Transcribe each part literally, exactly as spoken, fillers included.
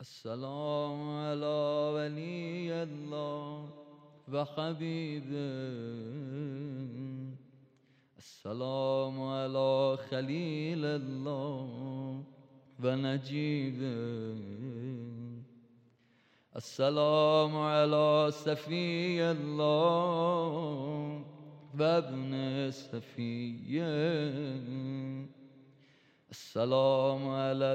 السلام على ولي الله وحبيبه. السلام على خليل الله ونجيبه. السلام على صفي الله وابن صفيه. السلام على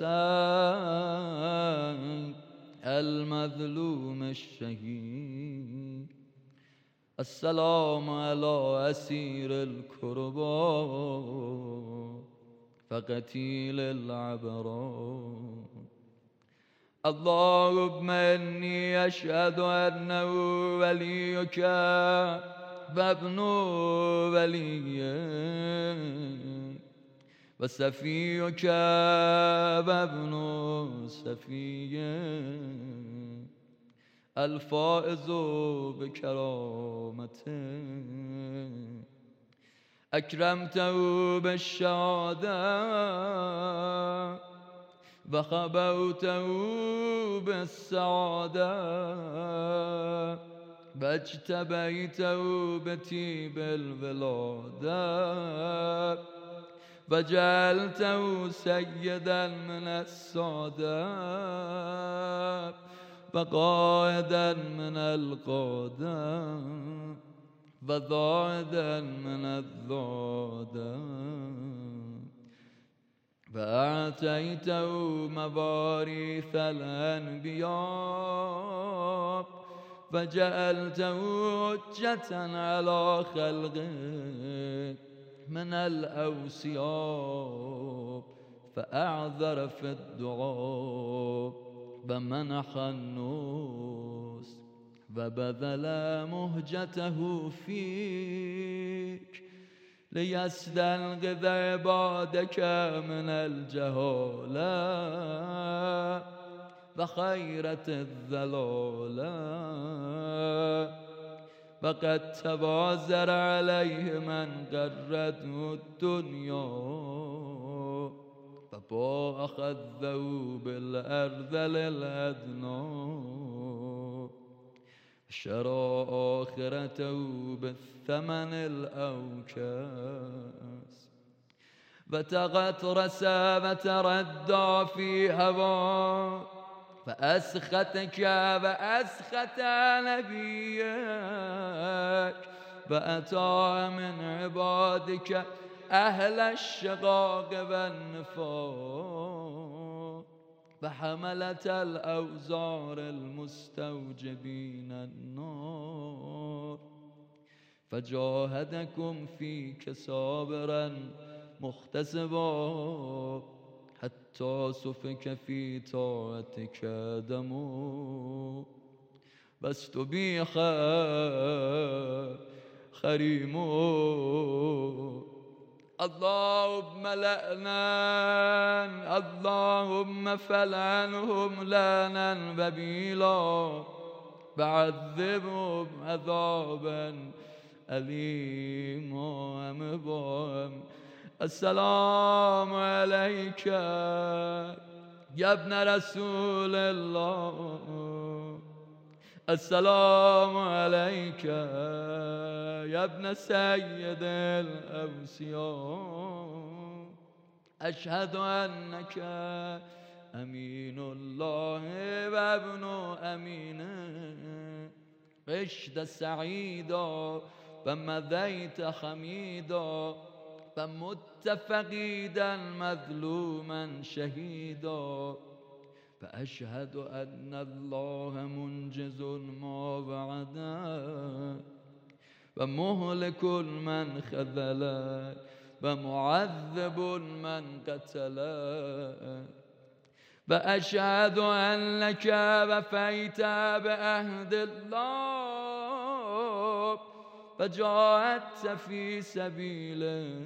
الحسين المظلوم الشهيد. السلام على أسير الكرباء فقتيل العبرات. اللهم إني أشهد أنه وليك وابن وليك وصفيك وابن صفيك الفائز بكرامته. أكرمته بالشهادة وخبوته بالسعادة واجتبيته بطيب الولادة وجعلته سيدا من السادة وقائدا من القادة وضاعدا من الضادة. فأعطيته مواريث الأنبياء وجعلته حجة على خلقه من الأوصياء فأعذر في الدعاء ومنح النوس وبذل مهجته فيك ليستنقذ عبادك من الجهالة وخيرة الضلالة. فقد تبازر عليه من غرته الدنيا فباع خذه بالأرذل الأدنى شرى آخرته بالثمن الأوكاس وتغطرس وتردى في هواك فأسختك وأسخت نبيك وأتى من عبادك أهل الشقاق والنفاق فحملة الأوزار المستوجبين النار فجاهدكم فيك صابرا محتسبا حتى سفك في طاعتك دمه واستبيح خريمه. اللهم لعنا اللهم فلعنهم لعنا وبيلا وعذبهم عذابا أليما مبهم. السلام عليك يا ابن رسول الله. السلام عليك يا ابن سيد الأوصياء. أشهد أنك أمين الله وابن أمينه عشت سعيدا ومضيت حميدا فمت فقيدا مظلوما شهيدا. فأشهد أن الله منجز ما وعده ومهلك من خذله ومعذب من قتله. وأشهد أنك وفيت بعهد الله فجاهدت في سبيله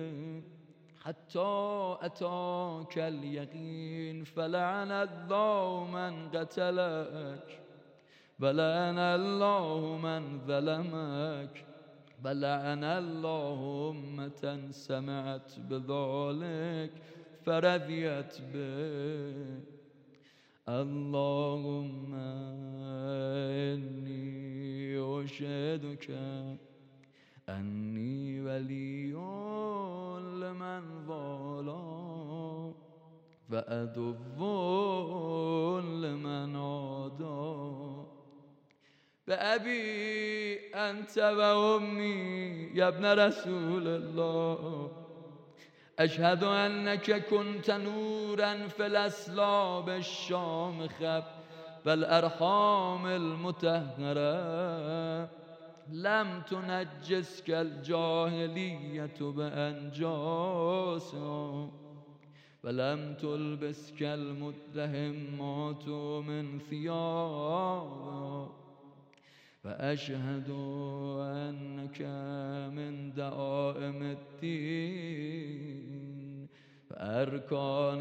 حتى أتاك اليقين فلعن الله من قتلك ولعن الله من ظلمك ولعن الله أمة سمعت بذلك فرضيت به. اللهم إني أشهدك أني ولي لمن والاه وعدو لمن عاداه بأبي أنت وأمي يا ابن رسول الله أشهد أنك كنت نورا في الأسلاب الشامخة والأرحام المطهرة لم تنجسك الجاهلية بأنجاسها ولم تلبسك المتهمات من ثيابها وأشهد أنك من دعائم الدين وأركان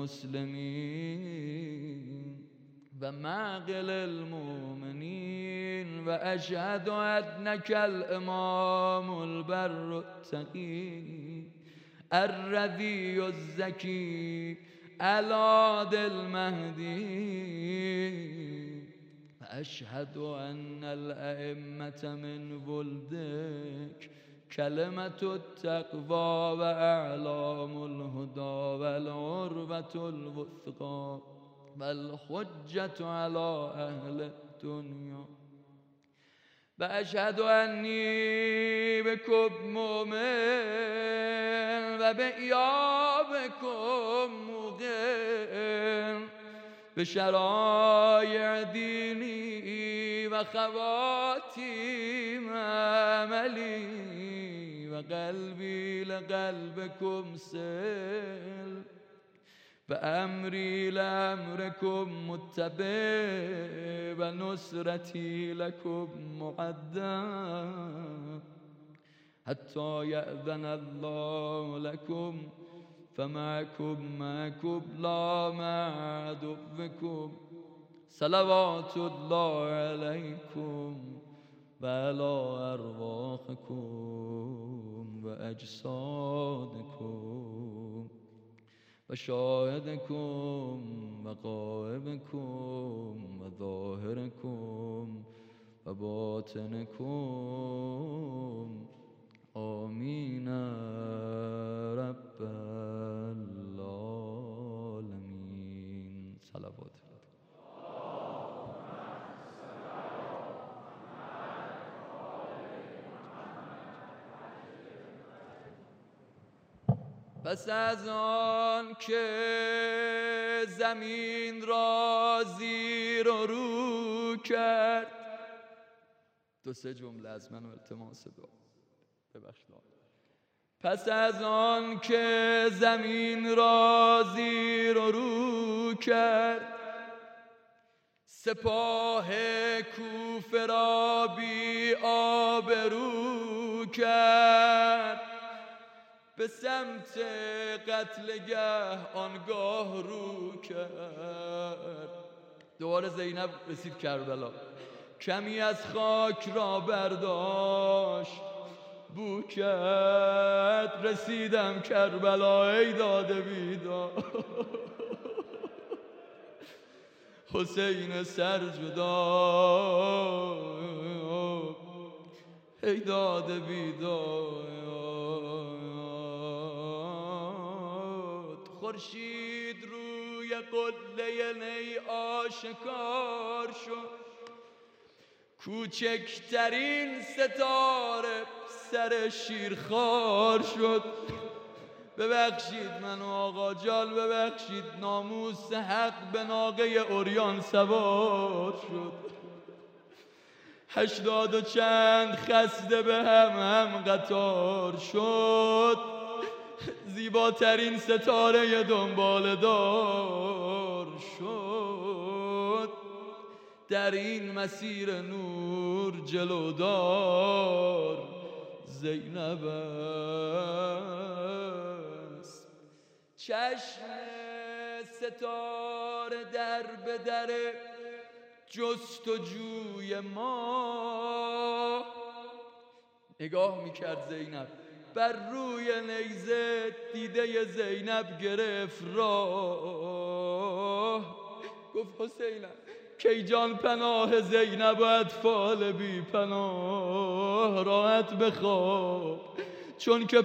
المسلمين ومعقل المؤمنين وأشهد أنك الإمام البر التقي الرضي الزكي العاد المهدي أشهد أن الأئمة من ولدك كلمة التقوى وأعلام الهدى والعروة الوثقى والحجة على أهل الدنيا وأشهد أني بكم مؤمن وبإيابكم موقن بشرائع ديني وخواتيم عملي وقلبي لقلبكم سل وأمري لأمركم متبع ونصرتي لكم معدى حتى يأذن الله لكم فمعكم معكم لا مع عدوكم صلوات الله عليكم وعلى أرواحكم وأجسادكم وشاهدكم وغائبكم وظاهركم وباطنكم آمين رب العالمين. صلوات پس از آن که زمین را زیر و رو کرد دو سه جمله از من و التماس دعا ببخشید. پس از آن که زمین را زیر و رو کرد سپاه کوفه را بی آبرو کرد به سمت قتلگه آنگاه رو کرد. دوباره زینب رسید کربلا کمی از خاک را برداشت بو کرد رسیدم کربلا ای داده بیداد حسین سر جدا ای داده بیداد خورشید روی قله نی آشکار شد کوچکترین ستاره سر شیرخوار شد. ببخشید منو آقا جان ببخشید ناموس حق به ناقه اوریان سوار شد. هشتاد و چند خسته به هم هم قطار شد زیباترین ستاره دنبال دار شد. در این مسیر نور جلودار زینب است چشم ستاره در به در جستجوی ما نگاه میکرد زینب بر روی نیزه دیده زینب گرفت راه گفت حسینم کی جان پناه زینب و اطفال بی پناه، راحت بخواب چون که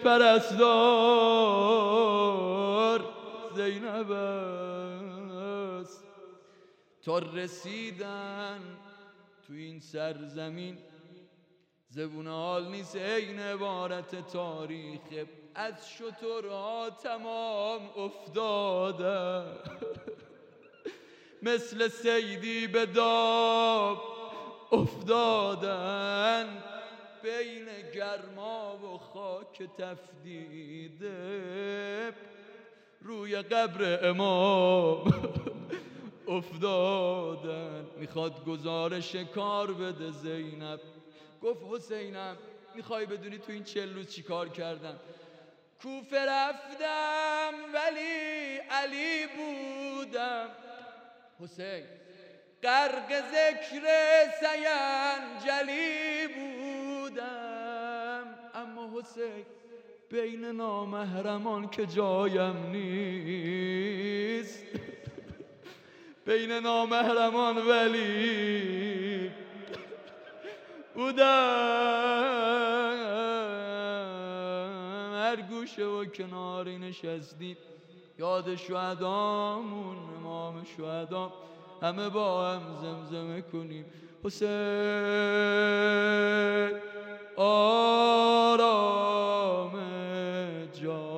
پرستار زینب است. تا رسیدن تو این سرزمین زبون حال نیست این عبارت تاریخ، از شترها تمام افتادن مثل صیدی به دام افتادن، بین گرما و خاک تفدیده روی قبر امام افتادن. میخواد گزارش کار بده زینب. گفت حسینم میخوای بدونی تو این چل روز چی کار کردم؟ کوفه رفتم ولی علی بودم، حسین غرق ذکر سینجلی بودم، اما حسین بین نامحرمان که جایم نیست بین نامحرمان ولی بودم، هر گوشه و کناری نشستیم یاد شهدامون امام شهدا همه با هم زمزمه کنیم حسین آرام جان